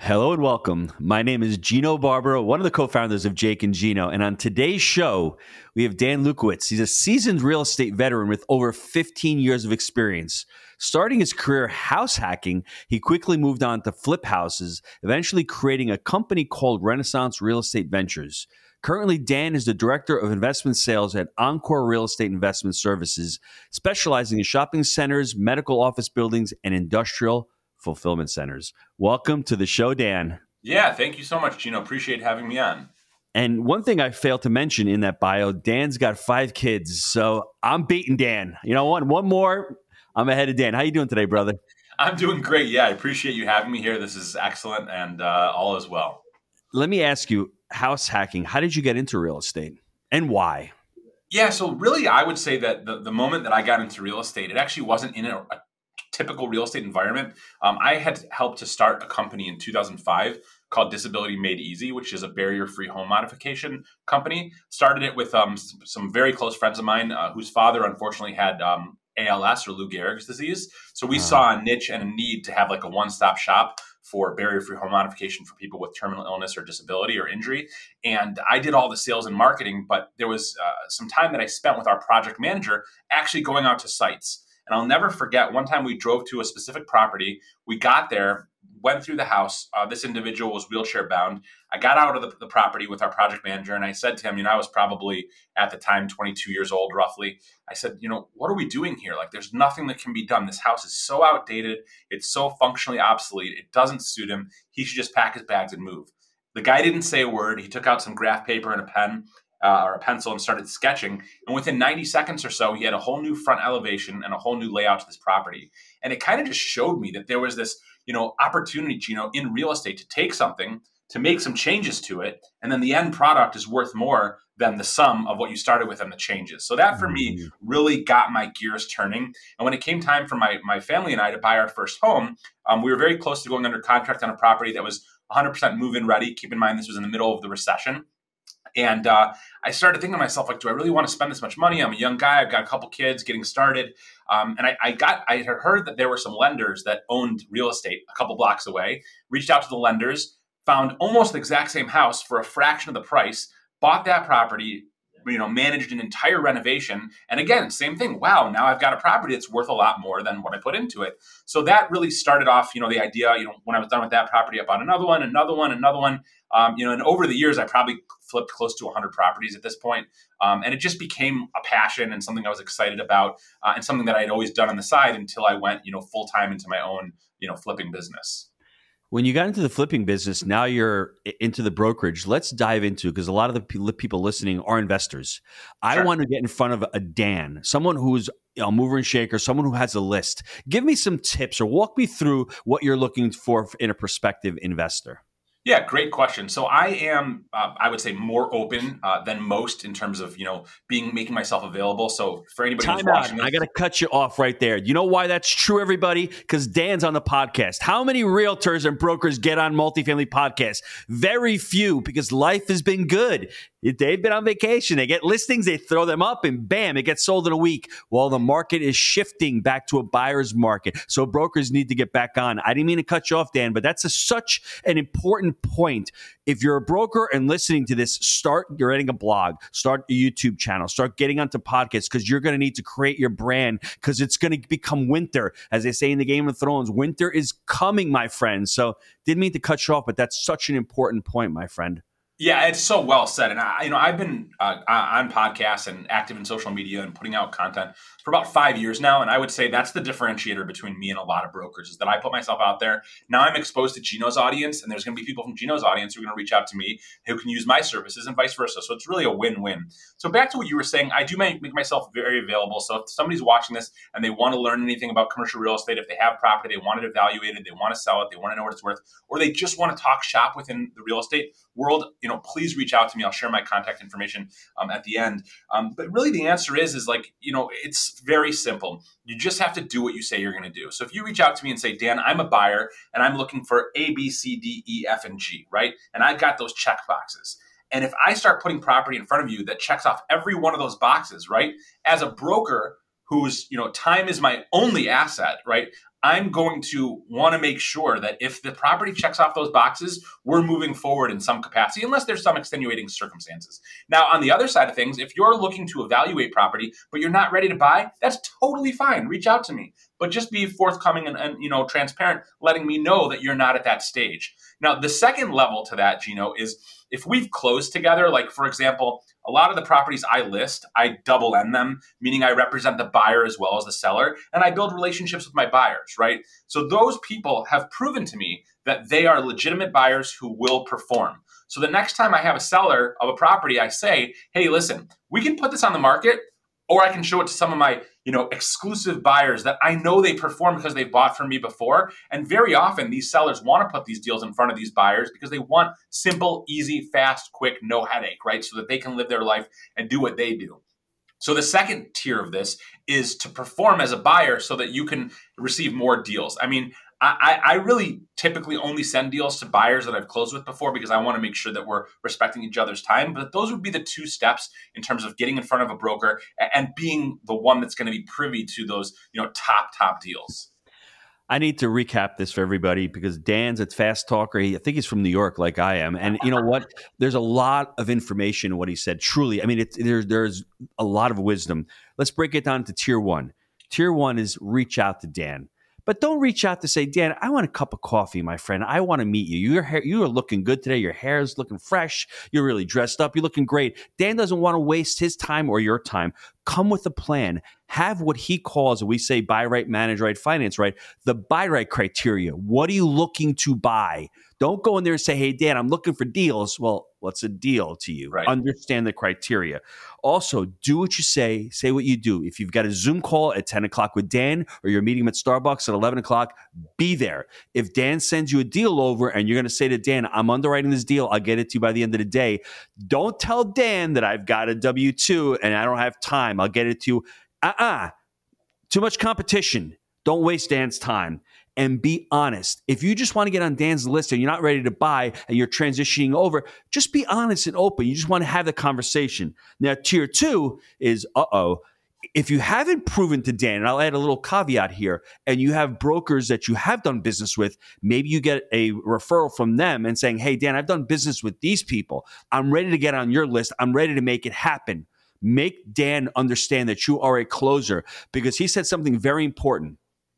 Hello and welcome. My name is Gino Barbaro, one of the co-founders of Jake and Gino. And on today's show, we have Dan Lukowitz. He's a seasoned real estate veteran with over 15 years of experience. Starting his career house hacking, he quickly moved on to flip houses, eventually creating a company called Renaissance Real Estate Ventures. Currently, Dan is the Director of Investment Sales at Encore Real Estate Investment Services, specializing in shopping centers, medical office buildings, and industrial fulfillment centers. Welcome to the show, Dan. Yeah, thank you so much, Gino. Appreciate having me on. And one thing I failed to mention in that bio, Dan's got 5 kids. So I'm beating Dan. You know what? One more, I'm ahead of Dan. How you doing today, brother? I'm doing great. Yeah, I appreciate you having me here. This is excellent, and all is well. Let me ask you, house hacking, how did you get into real estate and why? Yeah, so really I would say that the moment that I got into real estate, it actually wasn't in a typical real estate environment. I had helped to start a company in 2005 called Disability Made Easy, which is a barrier-free home modification company. Started it with some very close friends of mine whose father unfortunately had ALS or Lou Gehrig's disease. So we saw a niche and a need to have like a one-stop shop for barrier-free home modification for people with terminal illness or disability or injury. And I did all the sales and marketing, but there was some time that I spent with our project manager actually going out to sites. And I'll never forget, one time we drove to a specific property. We got there, went through the house. This individual was wheelchair bound. I got out of the property with our project manager, and I said to him, I was probably at the time 22 years old, roughly. I said, what are we doing here? Like, there's nothing that can be done. This house is so outdated. It's so functionally obsolete. It doesn't suit him. He should just pack his bags and move. The guy didn't say a word. He took out some graph paper and a pen. Or a pencil and started sketching. And within 90 seconds or so, he had a whole new front elevation and a whole new layout to this property. And it kind of just showed me that there was this, opportunity, in real estate to take something, to make some changes to it. And then the end product is worth more than the sum of what you started with and the changes. So that for me really got my gears turning. And when it came time for my family and I to buy our first home, we were very close to going under contract on a property that was 100% move-in ready. Keep in mind, this was in the middle of the recession. And I started thinking to myself, like, do I really want to spend this much money? I'm a young guy. I've got a couple kids getting started. And I had heard that there were some lenders that owned real estate a couple blocks away, reached out to the lenders, found almost the exact same house for a fraction of the price, bought that property, managed an entire renovation. And again, same thing. Wow, now I've got a property that's worth a lot more than what I put into it. So that really started off, the idea, when I was done with that property, I bought another one. And over the years, I probably flipped close to 100 properties at this point. And it just became a passion and something I was excited about and something that I had always done on the side until I went, full time into my own, flipping business. When you got into the flipping business, now you're into the brokerage. Let's dive into, because a lot of the people listening are investors. I want to get in front of a Dan, someone who's a mover and shaker, someone who has a list. Give me some tips or walk me through what you're looking for in a prospective investor. Yeah, great question. So I am, I would say, more open than most in terms of, making myself available. So for anybody who's watching this, I got to cut you off right there. You know why that's true, everybody? Because Dan's on the podcast. How many realtors and brokers get on multifamily podcasts? Very few, because life has been good. They've been on vacation. They get listings, they throw them up, and bam, it gets sold in a week while the market is shifting back to a buyer's market. So brokers need to get back on. I didn't mean to cut you off, Dan, but that's such an important point. If you're a broker and listening to this, start writing a blog, start a YouTube channel, start getting onto podcasts, because you're going to need to create your brand, because it's going to become winter. As they say in the Game of Thrones, winter is coming, my friend. So didn't mean to cut you off, but that's such an important point, my friend. Yeah, it's so well said. And I've been on podcasts and active in social media and putting out content for about 5 years now. And I would say that's the differentiator between me and a lot of brokers, is that I put myself out there. Now I'm exposed to Gino's audience, and there's going to be people from Gino's audience who are going to reach out to me who can use my services and vice versa. So it's really a win-win. So back to what you were saying, I do make myself very available. So if somebody's watching this and they want to learn anything about commercial real estate, if they have property, they want it evaluated, they want to sell it, they want to know what it's worth, or they just want to talk shop within the real estate world, please reach out to me. I'll share my contact information at the end. But really the answer is like, it's very simple. You just have to do what you say you're going to do. So if you reach out to me and say, Dan, I'm a buyer and I'm looking for A, B, C, D, E, F, and G, right? And I've got those check boxes. And if I start putting property in front of you that checks off every one of those boxes, right? As a broker whose, time is my only asset, right? I'm going to want to make sure that if the property checks off those boxes, we're moving forward in some capacity, unless there's some extenuating circumstances. Now, on the other side of things, if you're looking to evaluate property, but you're not ready to buy, that's totally fine. Reach out to me, but just be forthcoming and transparent, letting me know that you're not at that stage. Now, the second level to that, Gino, is if we've closed together, like for example, a lot of the properties I list, I double end them, meaning I represent the buyer as well as the seller, and I build relationships with my buyers, right? So those people have proven to me that they are legitimate buyers who will perform. So the next time I have a seller of a property, I say, hey, listen, we can put this on the market, or I can show it to some of my, exclusive buyers that I know they perform because they've bought from me before. And very often these sellers want to put these deals in front of these buyers because they want simple, easy, fast, quick, no headache, right? So that they can live their life and do what they do. So the second tier of this is to perform as a buyer so that you can receive more deals. I mean, I really typically only send deals to buyers that I've closed with before because I want to make sure that we're respecting each other's time. But those would be the two steps in terms of getting in front of a broker and being the one that's going to be privy to those, top deals. I need to recap this for everybody because Dan's a fast talker. I think he's from New York like I am. And you know what? There's a lot of information in what he said. Truly, I mean, there's a lot of wisdom. Let's break it down to tier one. Tier one is reach out to Dan. But don't reach out to say, Dan, I want a cup of coffee, my friend. I want to meet you. You are looking good today. Your hair is looking fresh. You're really dressed up. You're looking great. Dan doesn't want to waste his time or your time. Come with a plan. Have what he calls, we say buy right, manage right, finance right, the buy right criteria. What are you looking to buy? Don't go in there and say, hey, Dan, I'm looking for deals. Well, what's a deal to you? Right. Understand the criteria. Also, do what you say what you do. If you've got a Zoom call at 10 o'clock with Dan or you're meeting him at Starbucks at 11 o'clock, be there. If Dan sends you a deal over and you're going to say to Dan, I'm underwriting this deal, I'll get it to you by the end of the day. Don't tell Dan that I've got a W-2 and I don't have time. I'll get it to you. Too much competition. Don't waste Dan's time. And be honest. If you just want to get on Dan's list and you're not ready to buy and you're transitioning over, just be honest and open. You just want to have the conversation. Now, tier two is, if you haven't proven to Dan, and I'll add a little caveat here, and you have brokers that you have done business with, maybe you get a referral from them and saying, hey, Dan, I've done business with these people. I'm ready to get on your list. I'm ready to make it happen. Make Dan understand that you are a closer because he said something very important.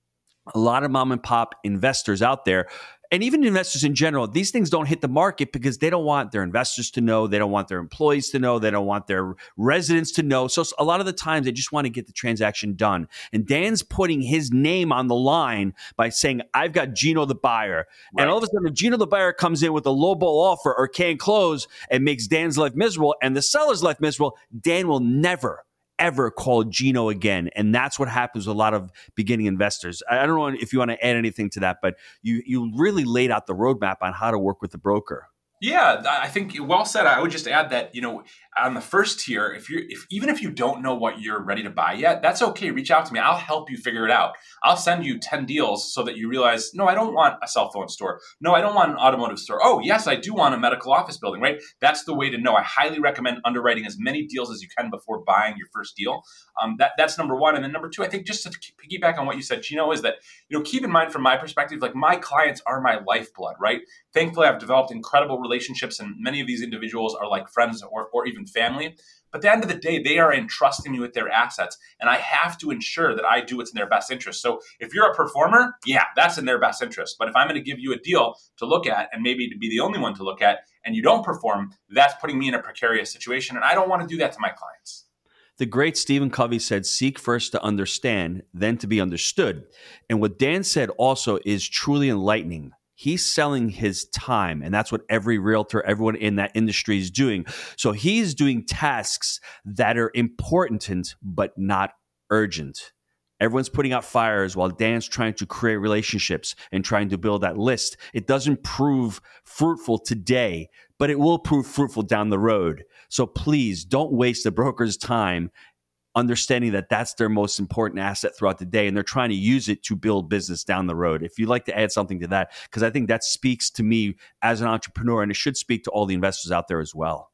A lot of mom and pop investors out there, and even investors in general, these things don't hit the market because they don't want their investors to know. They don't want their employees to know. They don't want their residents to know. So a lot of the times they just want to get the transaction done. And Dan's putting his name on the line by saying, I've got Gino the buyer. Right. And all of a sudden, if Gino the buyer comes in with a lowball offer or can't close and makes Dan's life miserable and the seller's life miserable, Dan will never ever call Gino again. And that's what happens with a lot of beginning investors. I don't know if you want to add anything to that, but you really laid out the roadmap on how to work with the broker. Yeah, I think well said. I would just add that, on the first tier, even if you don't know what you're ready to buy yet, that's okay. Reach out to me. I'll help you figure it out. I'll send you 10 deals so that you realize, no, I don't want a cell phone store. No, I don't want an automotive store. Oh, yes, I do want a medical office building, right? That's the way to know. I highly recommend underwriting as many deals as you can before buying your first deal. That's number one. And then number two, I think just to piggyback on what you said, Gino, is that, keep in mind from my perspective, like my clients are my lifeblood, right? Thankfully, I've developed incredible relationships, and many of these individuals are like friends or even family. But at the end of the day, they are entrusting me with their assets, and I have to ensure that I do what's in their best interest. So if you're a performer, yeah, that's in their best interest. But if I'm going to give you a deal to look at and maybe to be the only one to look at, and you don't perform, that's putting me in a precarious situation, and I don't want to do that to my clients. The great Stephen Covey said, seek first to understand, then to be understood. And what Dan said also is truly enlightening. He's selling his time, and that's what every realtor, everyone in that industry is doing. So he's doing tasks that are important but not urgent. Everyone's putting out fires while Dan's trying to create relationships and trying to build that list. It doesn't prove fruitful today, but it will prove fruitful down the road. So please don't waste the broker's time understanding that that's their most important asset throughout the day, and they're trying to use it to build business down the road. If you'd like to add something to that, because I think that speaks to me as an entrepreneur, and it should speak to all the investors out there as well.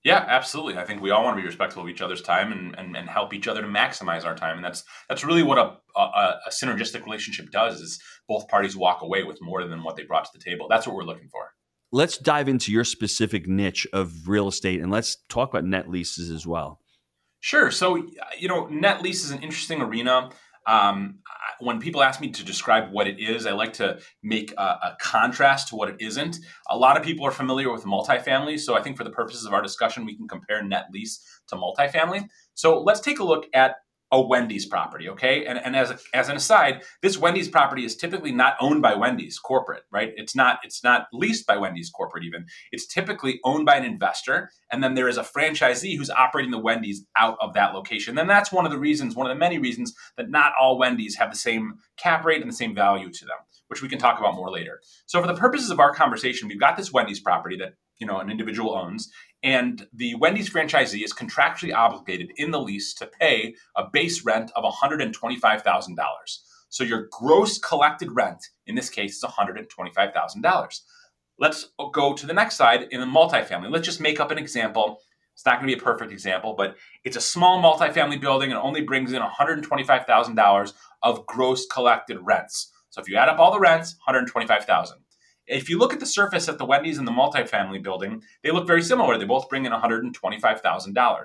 Yeah, absolutely. I think we all want to be respectful of each other's time and help each other to maximize our time. And that's really what a synergistic relationship does is both parties walk away with more than what they brought to the table. That's what we're looking for. Let's dive into your specific niche of real estate and let's talk about net leases as well. Sure. So, net lease is an interesting arena. When people ask me to describe what it is, I like to make a contrast to what it isn't. A lot of people are familiar with multifamily. So I think for the purposes of our discussion, we can compare net lease to multifamily. So let's take a look at a Wendy's property, okay? And as an aside, this Wendy's property is typically not owned by Wendy's corporate, right? It's not leased by Wendy's corporate even. It's typically owned by an investor, and then there is a franchisee who's operating the Wendy's out of that location. And that's one of the many reasons that not all Wendy's have the same cap rate and the same value to them, which we can talk about more later. So for the purposes of our conversation, we've got this Wendy's property that an individual owns, and the Wendy's franchisee is contractually obligated in the lease to pay a base rent of $125,000. So your gross collected rent in this case is $125,000. Let's go to the next side in the multifamily. Let's just make up an example. It's not going to be a perfect example, but it's a small multifamily building and only brings in $125,000 of gross collected rents. So if you add up all the rents, $125,000. If you look at the surface at the Wendy's and the multifamily building, they look very similar. They both bring in $125,000. However,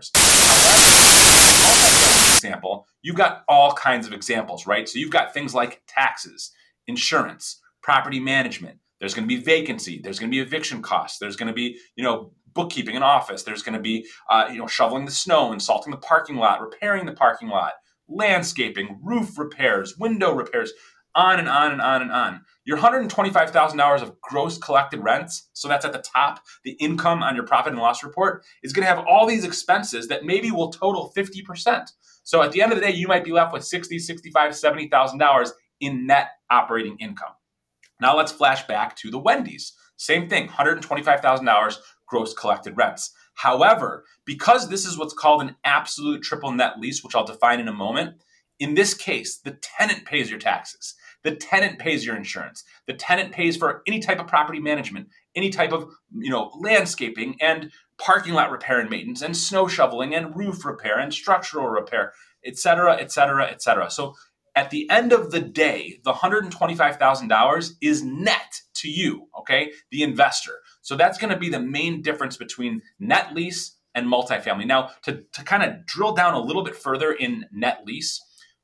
multifamily example, you've got all kinds of examples, right? So you've got things like taxes, insurance, property management. There's going to be vacancy. There's going to be eviction costs. There's going to be, bookkeeping and office. There's going to be, shoveling the snow and salting the parking lot, repairing the parking lot, landscaping, roof repairs, window repairs, on and on and on and on. Your $125,000 of gross collected rents, so that's at the top, the income on your profit and loss report, is going to have all these expenses that maybe will total 50%. So at the end of the day, you might be left with $60,000, $65,000, $70,000 in net operating income. Now let's flash back to the Wendy's. Same thing, $125,000 gross collected rents. However, because this is what's called an absolute triple net lease, which I'll define in a moment, in this case, the tenant pays your taxes. The tenant pays your insurance. The tenant pays for any type of property management, any type of, landscaping and parking lot repair and maintenance and snow shoveling and roof repair and structural repair, et cetera, et cetera, et cetera. So at the end of the day, the $125,000 is net to you, okay, the investor. So that's going to be the main difference between net lease and multifamily. Now, to kind of drill down a little bit further in net lease,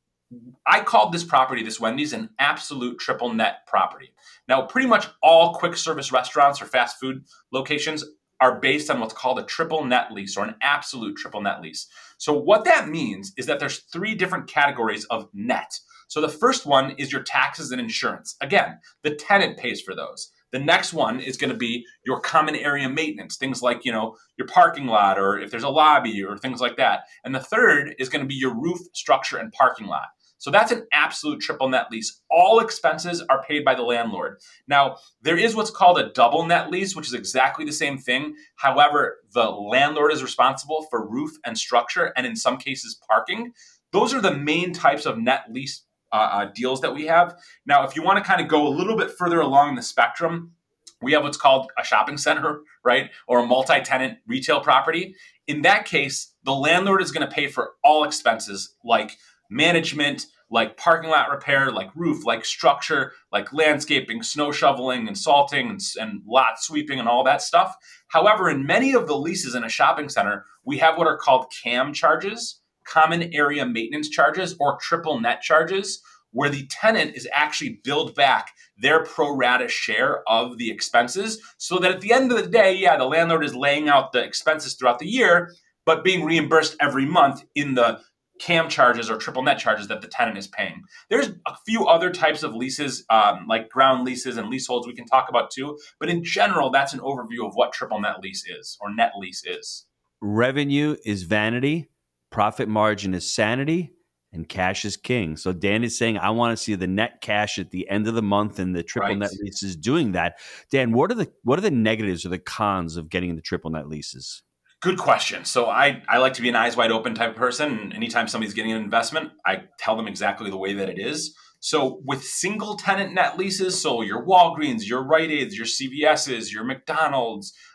I called this property, this Wendy's, an absolute triple net property. Now, pretty much all quick service restaurants or fast food locations are based on what's called a triple net lease or an absolute triple net lease. So what that means is that there's three different categories of net. So the first one is your taxes and insurance. Again, the tenant pays for those. The next one is going to be your common area maintenance, things like, your parking lot or if there's a lobby or things like that. And the third is going to be your roof, structure, and parking lot. So that's an absolute triple net lease. All expenses are paid by the landlord. Now, there is what's called a double net lease, which is exactly the same thing. However, the landlord is responsible for roof and structure, and in some cases, parking. Those are the main types of net lease deals that we have. Now, if you want to kind of go a little bit further along the spectrum, we have what's called a shopping center, right? Or a multi-tenant retail property. In that case, the landlord is going to pay for all expenses like management, like parking lot repair, like roof, like structure, like landscaping, snow shoveling and salting and lot sweeping and all that stuff. However, in many of the leases in a shopping center, we have what are called CAM charges, common area maintenance charges, or triple net charges, where the tenant is actually billed back their pro rata share of the expenses so that at the end of the day, the landlord is laying out the expenses throughout the year, but being reimbursed every month in the CAM charges or triple net charges that the tenant is paying. There's a few other types of leases, like ground leases and leaseholds we can talk about too. But in general, that's an overview of what triple net lease is or net lease is. Revenue is vanity, profit margin is sanity, and cash is king. So Dan is saying, I want to see the net cash at the end of the month, and the triple net lease is doing that. Dan, what are the negatives or the cons of getting the triple net leases? Good question. So I like to be an eyes wide open type of person. And anytime somebody's getting an investment, I tell them exactly the way that it is. So with single tenant net leases, so your Walgreens, your Rite Aids, your CVS's, your McDonald's,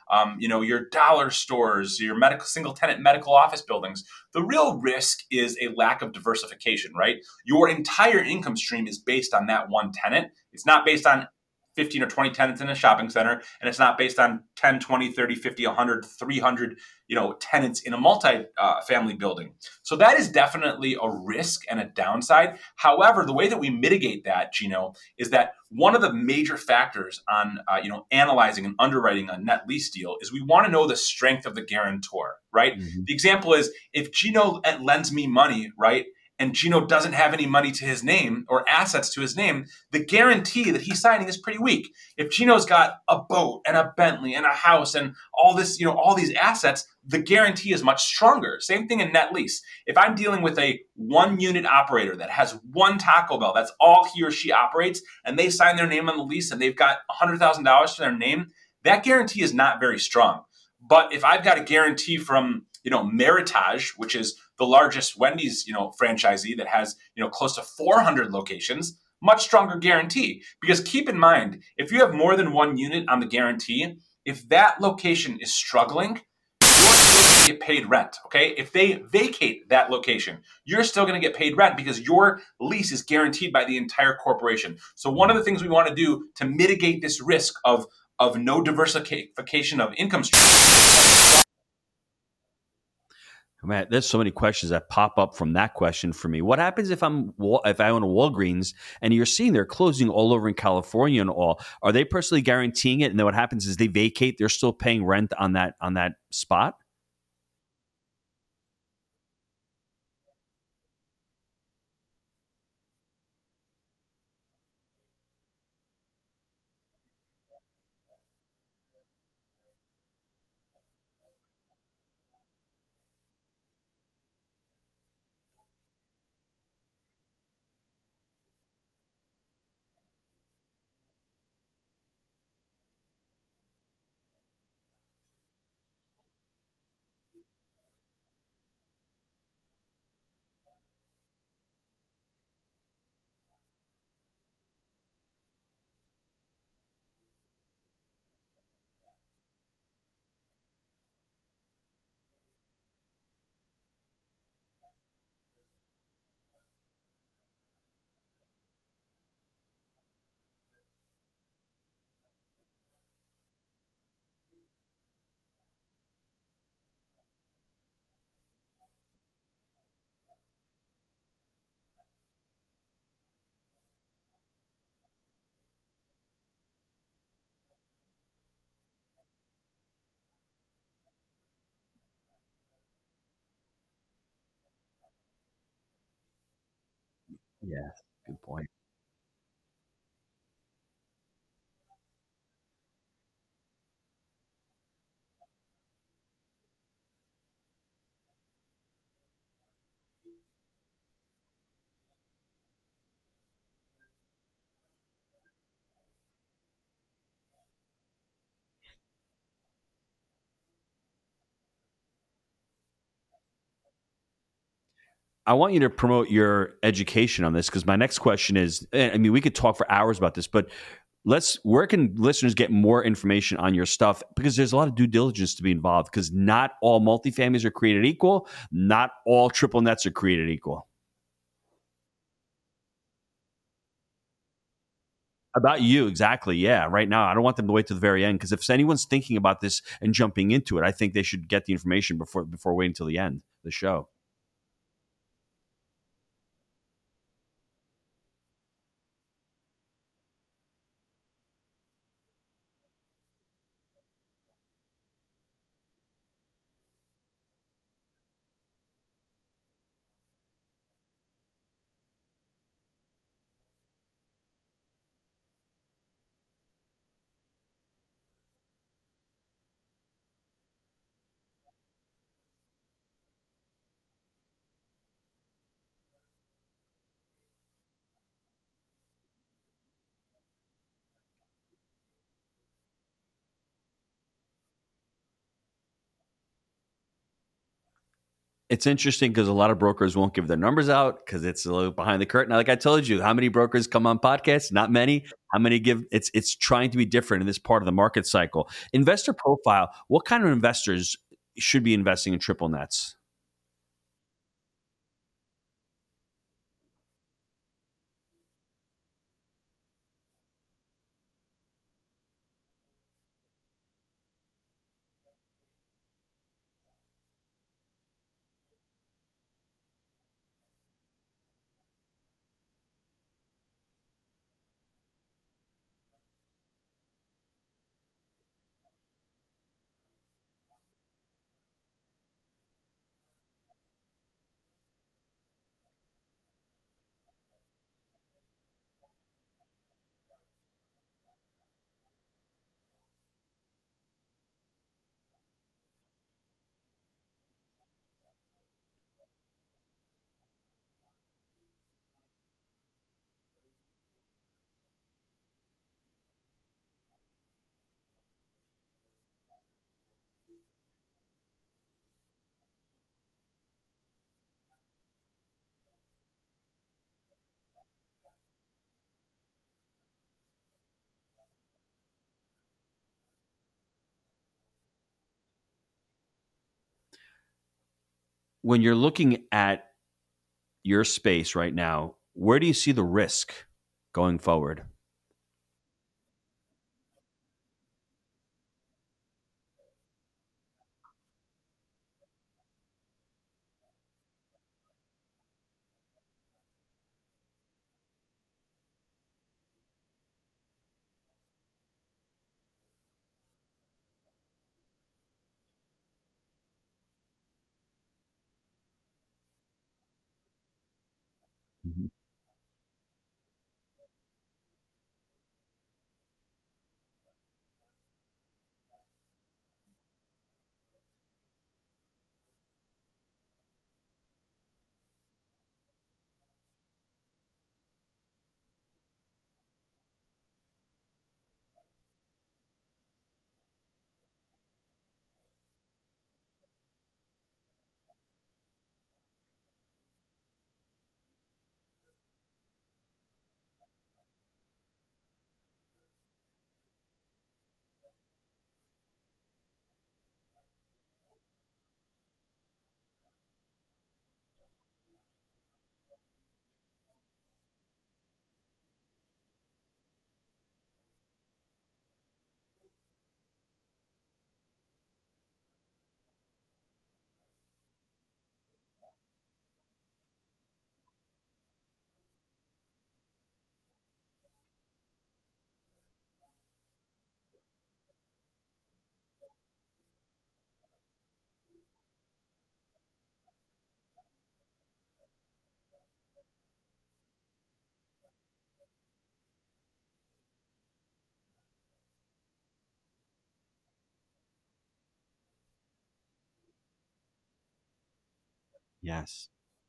your dollar stores, your medical single tenant medical office buildings. The real risk is a lack of diversification, right? Your entire income stream is based on that one tenant. It's not based on 15 or 20 tenants in a shopping center, and it's not based on 10, 20, 30, 50, 100, 300, tenants in a multi-family building. So that is definitely a risk and a downside. However, the way that we mitigate that, Gino, is that one of the major factors on analyzing and underwriting a net lease deal is we want to know the strength of the guarantor, right? Mm-hmm. The example is if Gino lends me money, right, and Gino doesn't have any money to his name or assets to his name, the guarantee that he's signing is pretty weak. If Gino's got a boat and a Bentley and a house and all this, all these assets, the guarantee is much stronger. Same thing in net lease. If I'm dealing with a one unit operator that has one Taco Bell, that's all he or she operates, and they sign their name on the lease and they've got $100,000 to their name, that guarantee is not very strong. But if I've got a guarantee from Meritage, which is the largest Wendy's, franchisee that has, close to 400 locations, much stronger guarantee. Because keep in mind, if you have more than one unit on the guarantee, if that location is struggling, you're still going to get paid rent, okay? If they vacate that location, you're still going to get paid rent because your lease is guaranteed by the entire corporation. So one of the things we want to do to mitigate this risk of no diversification of income streams. Man, there's so many questions that pop up from that question for me. What happens if I own a Walgreens and you're seeing they're closing all over in California and all? Are they personally guaranteeing it? And then what happens is they vacate. They're still paying rent on that spot. Yeah, good point. I want you to promote your education on this because my next question is, I mean, we could talk for hours about this, but where can listeners get more information on your stuff? Because there's a lot of due diligence to be involved because not all multifamilies are created equal. Not all triple nets are created equal. About you, exactly. Yeah, right now. I don't want them to wait to the very end because if anyone's thinking about this and jumping into it, I think they should get the information before waiting till the end of the show. It's interesting because a lot of brokers won't give their numbers out because it's a little behind the curtain. Like I told you, how many brokers come on podcasts? Not many. How many give? It's trying to be different in this part of the market cycle. Investor profile. What kind of investors should be investing in triple nets? When you're looking at your space right now, where do you see the risk going forward? Mhm. Yes.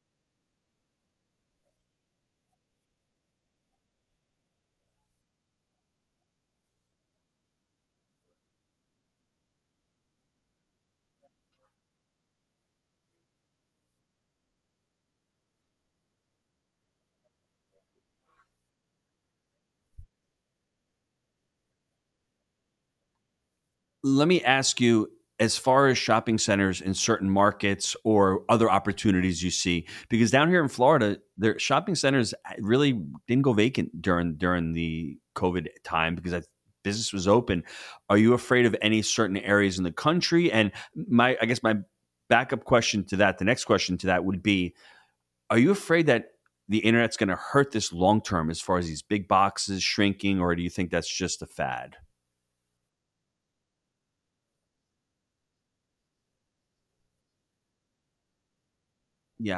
Let me ask you, as far as shopping centers in certain markets or other opportunities you see, because down here in Florida, their shopping centers really didn't go vacant during the COVID time because business was open. Are you afraid of any certain areas in the country? And I guess my backup question to that, the next question to that would be, are you afraid that the internet's going to hurt this long term as far as these big boxes shrinking, or do you think that's just a fad? Yeah.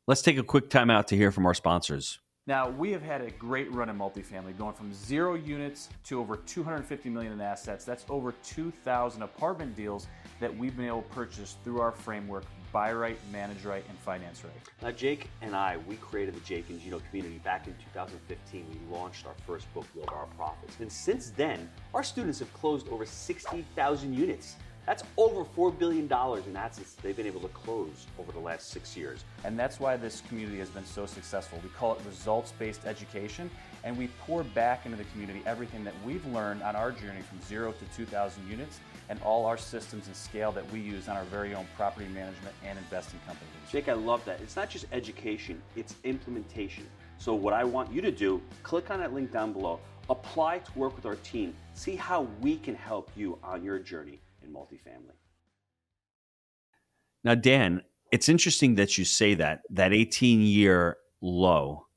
Let's take a quick time out to hear from our sponsors. Now, we have had a great run in multifamily, going from 0 units to over $250 million in assets. That's over 2,000 apartment deals that we've been able to purchase through our framework: buy right, manage right, and finance right. Now, Jake and I, we created the Jake and Gino community back in 2015. We launched our first book, Build Our Profits. And since then, our students have closed over 60,000 units. That's over $4 billion in assets they've been able to close over the last 6 years. And that's why this community has been so successful. We call it results-based education, and we pour back into the community everything that we've learned on our journey from 0 to 2,000 units, and all our systems and scale that we use on our very own property management and investing companies. Jake, I love that. It's not just education, it's implementation. So what I want you to do, click on that link down below, apply to work with our team, see how we can help you on your journey in multifamily. Now, Dan, it's interesting that you say that 18-year low.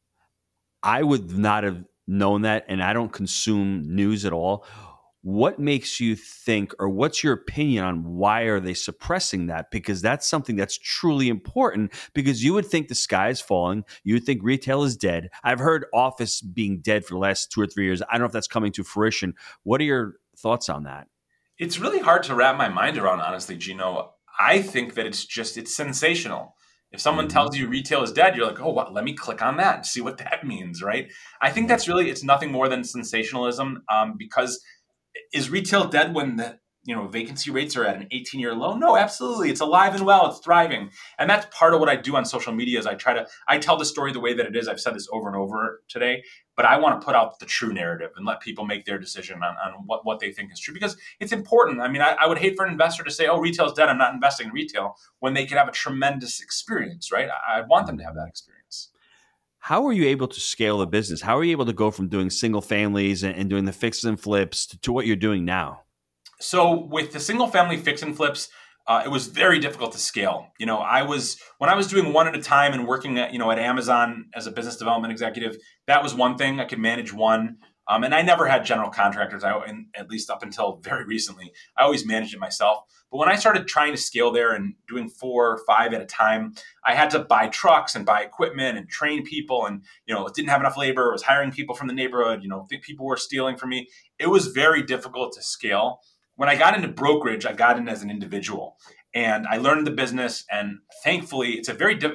I would not have known that, and I don't consume news at all. What makes you think, or what's your opinion on why are they suppressing that? Because that's something that's truly important, because you would think the sky is falling. You would think retail is dead. I've heard office being dead for the last 2 or 3 years. I don't know if that's coming to fruition. What are your thoughts on that? It's really hard to wrap my mind around, honestly, Gino. I think that it's sensational. If someone tells you retail is dead, you're like, oh, what? Let me click on that and see what that means, right? I think that's really, it's nothing more than sensationalism, because is retail dead when the vacancy rates are at an 18-year low? No, absolutely. It's alive and well. It's thriving. And that's part of what I do on social media is I tell the story the way that it is. I've said this over and over today, but I want to put out the true narrative and let people make their decision on what they think is true, because it's important. I mean, I would hate for an investor to say, oh, retail's dead, I'm not investing in retail, when they could have a tremendous experience, right? I want them to have that experience. How are you able to scale the business? How are you able to go from doing single families and doing the fixes and flips to what you're doing now? So with the single family fix and flips, it was very difficult to scale. When I was doing one at a time and working at Amazon as a business development executive, that was one thing. I could manage one. And I never had general contractors, at least up until very recently. I always managed it myself. But when I started trying to scale there and doing 4 or 5 at a time, I had to buy trucks and buy equipment and train people. And, it didn't have enough labor. I was hiring people from the neighborhood. People were stealing from me. It was very difficult to scale. When I got into brokerage, I got in as an individual, and I learned the business. And thankfully, it's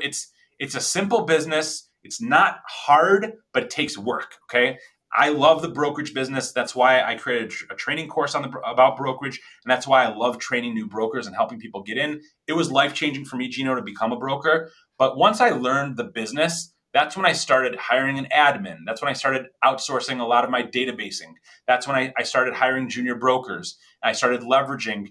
a simple business. It's not hard, but it takes work. Okay. I love the brokerage business. That's why I created a training course about brokerage. And that's why I love training new brokers and helping people get in. It was life-changing for me, Gino, to become a broker. But once I learned the business, that's when I started hiring an admin. That's when I started outsourcing a lot of my databasing. That's when I started hiring junior brokers. I started leveraging,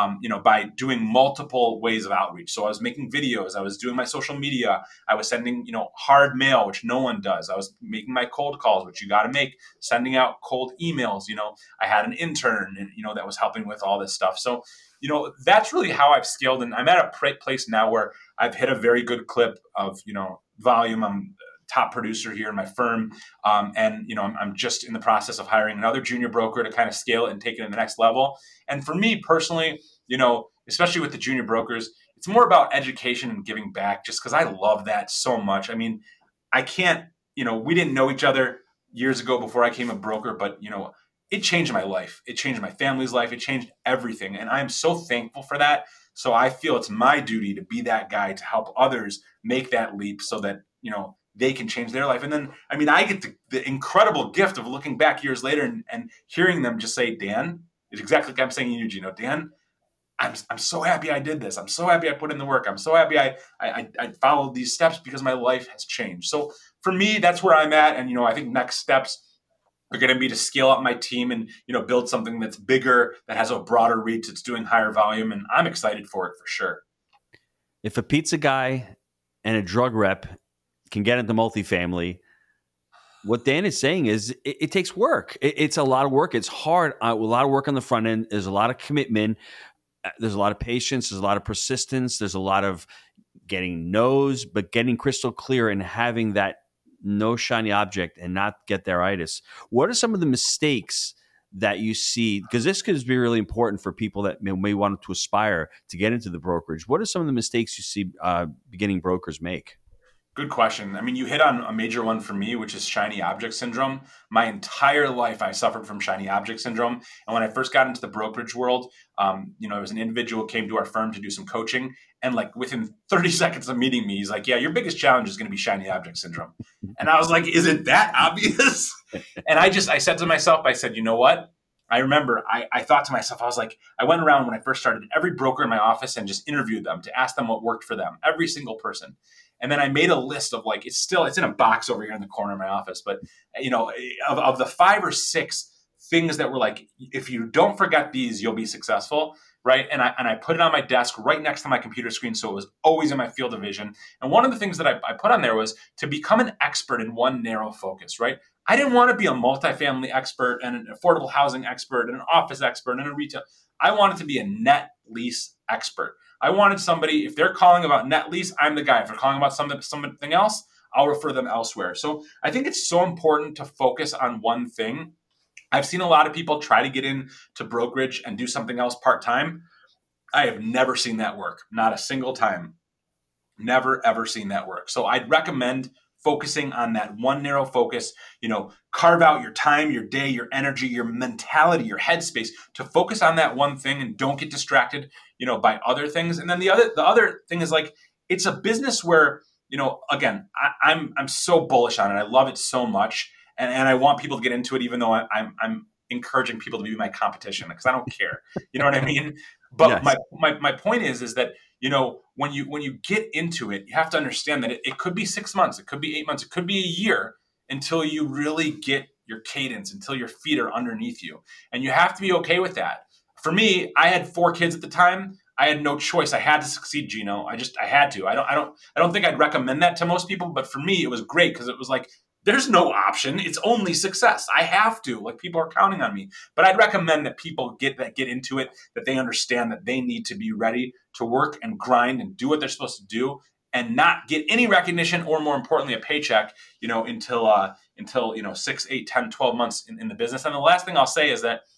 by doing multiple ways of outreach. So I was making videos. I was doing my social media. I was sending, hard mail, which no one does. I was making my cold calls, which you got to make, sending out cold emails. I had an intern, that was helping with all this stuff. So, that's really how I've scaled. And I'm at a place now where I've hit a very good clip of, volume. I'm top producer here in my firm. And I'm just in the process of hiring another junior broker to kind of scale it and take it to the next level. And for me personally, especially with the junior brokers, it's more about education and giving back, just because I love that so much. I mean, I can't, we didn't know each other years ago before I became a broker, but it changed my life. It changed my family's life. It changed everything. And I'm so thankful for that. So I feel it's my duty to be that guy to help others make that leap so that, they can change their life. And then, I get the incredible gift of looking back years later and hearing them just say, Dan, it's exactly like I'm saying to you, Gino, Dan, I'm so happy I did this. I'm so happy I put in the work. I'm so happy I followed these steps because my life has changed. So for me, that's where I'm at. And, I think next steps are going to be to scale up my team and, build something that's bigger, that has a broader reach, that's doing higher volume. And I'm excited for it for sure. If a pizza guy and a drug rep can get into multifamily, what Dan is saying is it takes work. It's a lot of work. It's hard. A lot of work on the front end. There's a lot of commitment. There's a lot of patience. There's a lot of persistence. There's a lot of getting no's, but getting crystal clear and having that no shiny object and not get their itis. What are some of the mistakes that you see? Because this could be really important for people that may want to aspire to get into the brokerage. What are some of the mistakes you see beginning brokers make? Good question. I mean, you hit on a major one for me, which is shiny object syndrome. My entire life, I suffered from shiny object syndrome. And when I first got into the brokerage world, there was an individual who came to our firm to do some coaching. And like within 30 seconds of meeting me, he's like, yeah, your biggest challenge is going to be shiny object syndrome. And I was like, is it that obvious? And I said to myself, I said, you know what? I remember I thought to myself, I was like, I went around when I first started every broker in my office and just interviewed them to ask them what worked for them, every single person. And then I made a list of like, it's in a box over here in the corner of my office. But, of the 5 or 6 things that were like, if you don't forget these, you'll be successful. Right. And I put it on my desk right next to my computer screen. So it was always in my field of vision. And one of the things that I put on there was to become an expert in one narrow focus. Right. I didn't want to be a multifamily expert and an affordable housing expert and an office expert and a retail. I wanted to be a net lease expert. I wanted somebody, if they're calling about net lease, I'm the guy. If they're calling about something else, I'll refer them elsewhere. So I think it's so important to focus on one thing. I've seen a lot of people try to get into brokerage and do something else part-time. I have never seen that work. Not a single time. Never, ever seen that work. So I'd recommend focusing on that one narrow focus, carve out your time, your day, your energy, your mentality, your headspace to focus on that one thing and don't get distracted, by other things. And then the other thing is like, it's a business where, again, I'm so bullish on it. I love it so much. And I want people to get into it, even though I'm encouraging people to be my competition because I don't care. You know what I mean? But yes. my point is that, when you get into it, you have to understand that it could be 6 months, it could be 8 months, it could be a year until you really get your cadence, until your feet are underneath you. And you have to be okay with that. For me, I had 4 kids at the time. I had no choice. I had to succeed, Gino. I had to. I don't think I'd recommend that to most people, but for me, it was great because it was like, there's no option. It's only success. I have to. Like, people are counting on me. But I'd recommend that people get into it, that they understand that they need to be ready to work and grind and do what they're supposed to do and not get any recognition or, more importantly, a paycheck, until 6, 8, 10, 12 months in the business. And the last thing I'll say is that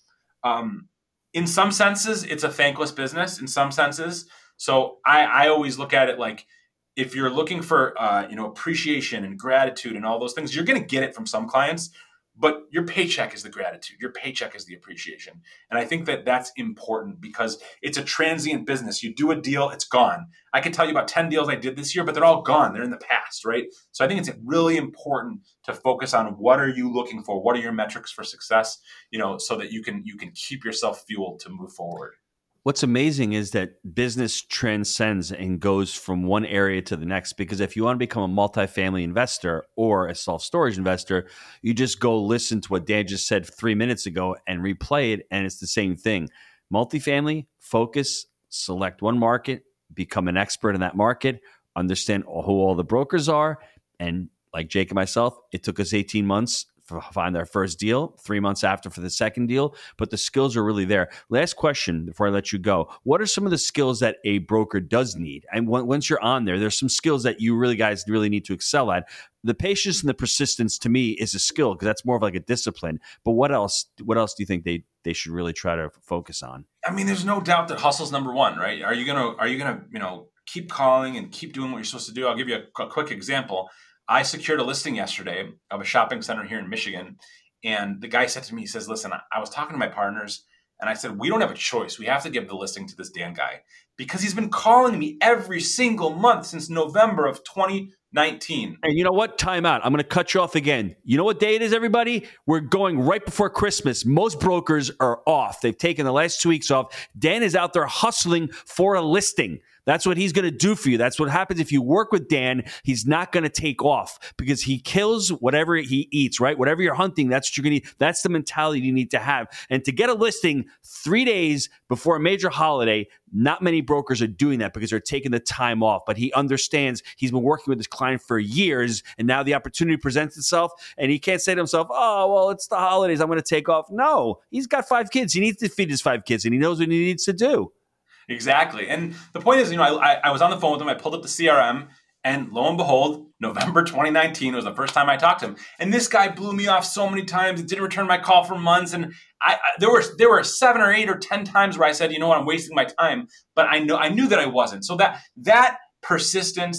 in some senses, it's a thankless business in some senses. So I always look at it like, if you're looking for, appreciation and gratitude and all those things, you're going to get it from some clients, but your paycheck is the gratitude. Your paycheck is the appreciation. And I think that that's important because it's a transient business. You do a deal, it's gone. I can tell you about 10 deals I did this year, but they're all gone. They're in the past, right? So I think it's really important to focus on what are you looking for? What are your metrics for success, so that you can keep yourself fueled to move forward. What's amazing is that business transcends and goes from one area to the next, because if you want to become a multifamily investor or a self-storage investor, you just go listen to what Dan just said 3 minutes ago and replay it, and it's the same thing. Multifamily, focus, select one market, become an expert in that market, understand who all the brokers are, and like Jake and myself, it took us 18 months to find our first deal, 3 months after for the second deal, but the skills are really there. Last question before I let you go. What are some of the skills that a broker does need? And once you're on there's some skills that you guys really need to excel at. The patience and the persistence to me is a skill because that's more of like a discipline. But what else do you think they should really try to focus on? I mean, there's no doubt that hustle's number one, right? Are you gonna keep calling and keep doing what you're supposed to do? I'll give you a quick example. I secured a listing yesterday of a shopping center here in Michigan. And the guy said to me, he says, listen, I was talking to my partners and I said, we don't have a choice. We have to give the listing to this Dan guy because he's been calling me every single month since November of 2019. And you know what? Time out. I'm going to cut you off again. You know what day it is, everybody? We're going right before Christmas. Most brokers are off. They've taken the last 2 weeks off. Dan is out there hustling for a listing. That's what he's going to do for you. That's what happens if you work with Dan. He's not going to take off because he kills whatever he eats, right? Whatever you're hunting, that's what you're going to eat. That's the mentality you need to have. And to get a listing 3 days before a major holiday, not many brokers are doing that because they're taking the time off. But he understands he's been working with his client for years, and now the opportunity presents itself, and he can't say to himself, oh, well, it's the holidays, I'm going to take off. No, he's got 5 kids. He needs to feed his 5 kids, and he knows what he needs to do. Exactly. And the point is, I was on the phone with him. I pulled up the CRM, and lo and behold, November 2019 was the first time I talked to him. And this guy blew me off so many times. He didn't return my call for months. And there were 7 or 8 or 10 times where I said, you know what, I'm wasting my time. But I knew that I wasn't. So that persistence,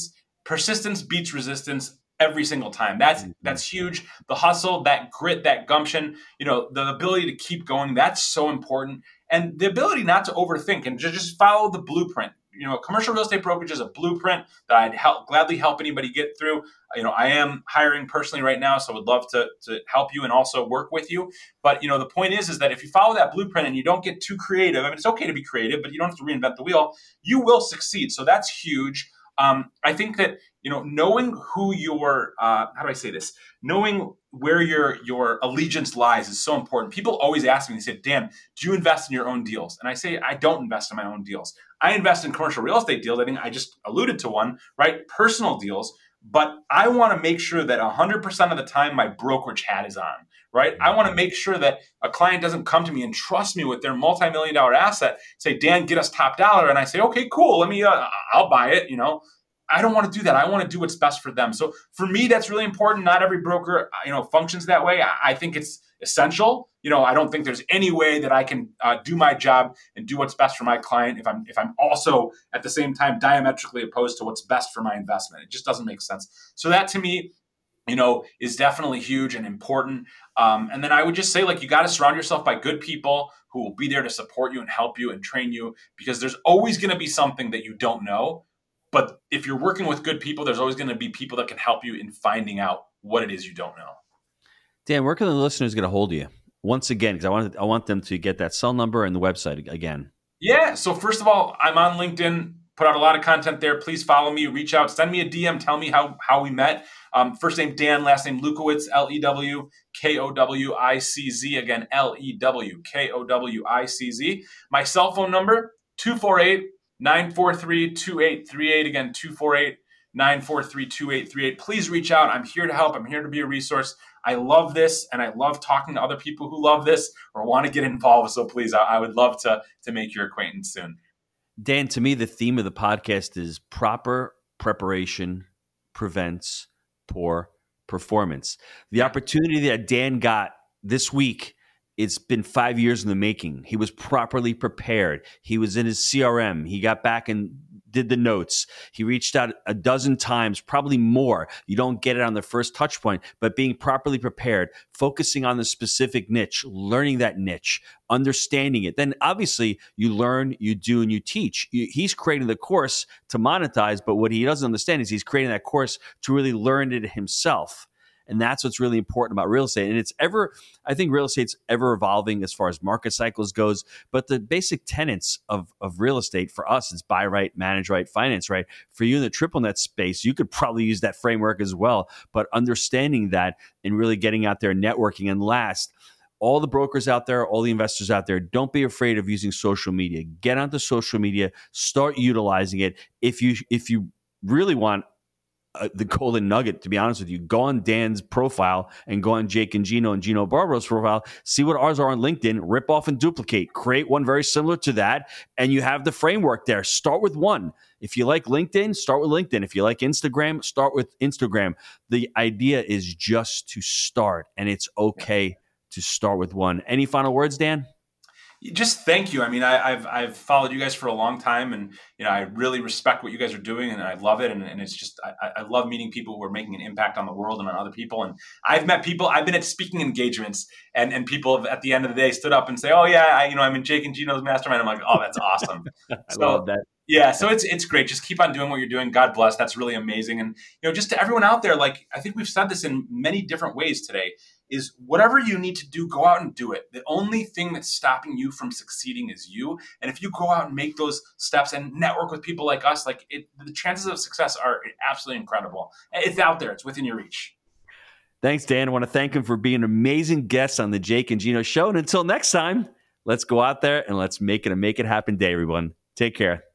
persistence beats resistance every single time. That's huge. The hustle, that grit, that gumption, the ability to keep going, that's so important. And the ability not to overthink and just follow the blueprint. Commercial real estate brokerage is a blueprint that I'd gladly help anybody get through. I am hiring personally right now, so would love to help you and also work with you. But, the point is that if you follow that blueprint and you don't get too creative, I mean, it's okay to be creative, but you don't have to reinvent the wheel, you will succeed. So that's huge. I think that, knowing who your, knowing where your allegiance lies is so important. People always ask me, they say, Dan, do you invest in your own deals? And I say, I don't invest in my own deals. I invest in commercial real estate deals. I think I just alluded to one, right? Personal deals. But I want to make sure that 100% of the time my brokerage hat is on, right? I want to make sure that a client doesn't come to me and trust me with their multi-million-dollar asset, say, Dan, get us top dollar. And I say, okay, cool. Let me, I'll buy it. I don't want to do that. I want to do what's best for them. So for me, that's really important. Not every broker, functions that way. I think it's essential. I don't think there's any way that I can do my job and do what's best for my client if I'm also at the same time diametrically opposed to what's best for my investment. It just doesn't make sense. So that to me, is definitely huge and important. And then I would just say, you got to surround yourself by good people who will be there to support you and help you and train you, because there's always going to be something that you don't know. But if you're working with good people, there's always going to be people that can help you in finding out what it is you don't know. Dan, where can the listeners get a hold of you? Once again, because I want them to get that cell number and the website again. Yeah. So first of all, I'm on LinkedIn, put out a lot of content there. Please follow me, reach out, send me a DM, tell me how we met. First name Dan, last name Lukowicz, Lewkowicz. Again, Lewkowicz. My cell phone number, 248-943-2838. Again, 248-943-2838. Please reach out. I'm here to help. I'm here to be a resource. I love this, and I love talking to other people who love this or want to get involved. So please, I would love to make your acquaintance soon. Dan, to me, the theme of the podcast is proper preparation prevents poor performance. The opportunity that Dan got this week, it's been 5 years in the making. He was properly prepared. He was in his CRM. He got back and did the notes. He reached out a dozen times, probably more. You don't get it on the first touch point, but being properly prepared, focusing on the specific niche, learning that niche, understanding it. Then obviously you learn, you do, and you teach. He's creating the course to monetize, but what he doesn't understand is he's creating that course to really learn it himself. And that's what's really important about real estate. And I think real estate's ever evolving as far as market cycles goes. But the basic tenets of real estate for us is buy right, manage right, finance right. For you in the triple net space, you could probably use that framework as well. But understanding that and really getting out there, networking. And last, all the brokers out there, all the investors out there, don't be afraid of using social media. Get onto social media, start utilizing it. If you really want the golden nugget, to be honest with you, go on Dan's profile and go on Jake and Gino Barbaro's profile, see what ours are on LinkedIn, rip off and duplicate, create one very similar to that, and you have the framework there. Start with one. If you like LinkedIn, start with LinkedIn. If you like Instagram, start with Instagram. The idea is just to start, and it's okay to start with one. Any final words, Dan? Just thank you. I mean, I've followed you guys for a long time, and I really respect what you guys are doing, and I love it. And it's just I love meeting people who are making an impact on the world and on other people. And I've met people. I've been at speaking engagements, and people have, at the end of the day, stood up and say, "Oh yeah, I'm in Jake and Gino's mastermind." I'm like, "Oh, that's awesome." I love that. Yeah, so it's great. Just keep on doing what you're doing. God bless. That's really amazing. And just to everyone out there, I think we've said this in many different ways today, is whatever you need to do, go out and do it. The only thing that's stopping you from succeeding is you. And if you go out and make those steps and network with people like us, the chances of success are absolutely incredible. It's out there. It's within your reach. Thanks, Dan. I want to thank him for being an amazing guest on the Jake and Gino Show. And until next time, let's go out there and let's make it a make it happen day, everyone. Take care.